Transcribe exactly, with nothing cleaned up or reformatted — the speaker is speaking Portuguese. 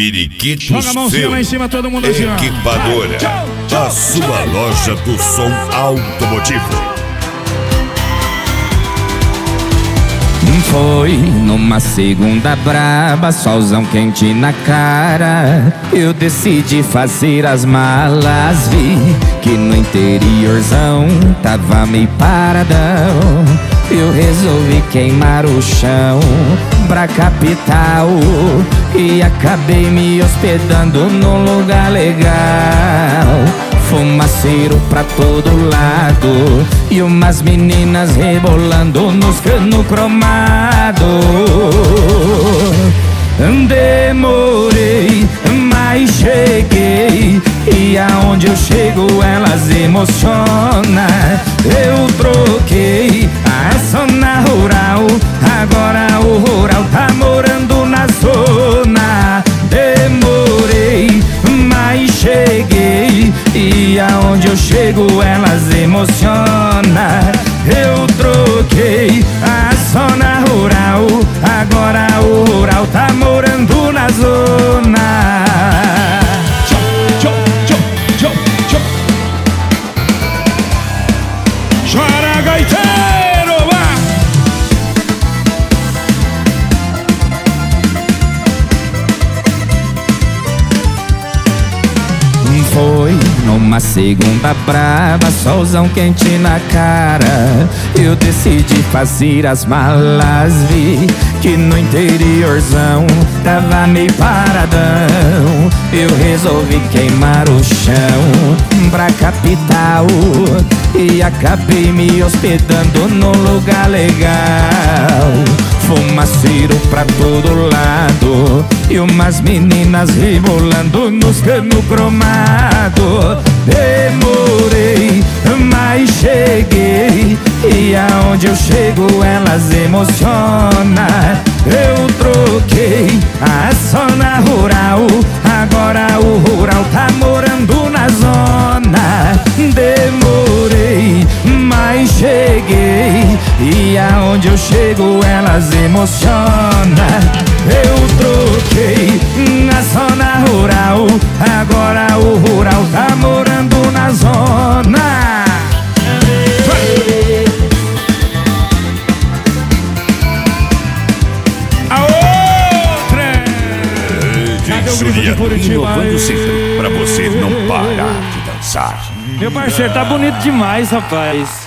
Periquitos Joga a mãozinha Film lá em cima, todo mundo assim, ó. Equipadora, a sua loja do som automotivo. Foi numa segunda braba, solzão quente na cara. Eu decidi fazer as malas, vi que no interiorzão tava meio paradão. Eu resolvi queimar o chão pra capital e acabei me hospedando num lugar legal. Fumaceiro pra todo lado e umas meninas rebolando nos cano cromado. Demorei, mas cheguei, e aonde eu chego elas emocionam. Eu troquei a zona rural, agora o rural tá morando na zona. Demorei, mas cheguei, e aonde eu chego elas emocionam. Eu troquei a zona rural, agora o rural tá morando na zona. Chora, gaiteiro, vá! Foi numa segunda brava, solzão quente na cara. Eu decidi fazer as malas, vi que no interiorzão tava meio paradão. Eu resolvi queimar o chão pra capital e acabei me hospedando num lugar legal. Fumaceiro pra todo lado e umas meninas rebolando nos cano cromado. Demorei, mas cheguei, e aonde eu chego elas emocionam. Eu troquei a zona rural, agora o rural tá morando na zona. Demorei, mas cheguei, e aonde eu chego elas emocionam. Eu troquei a zona rural, agora o rural tá morando na zona. A outra! Inovando sempre pra você não parar de dançar. Meu parceiro, tá bonito demais, rapaz.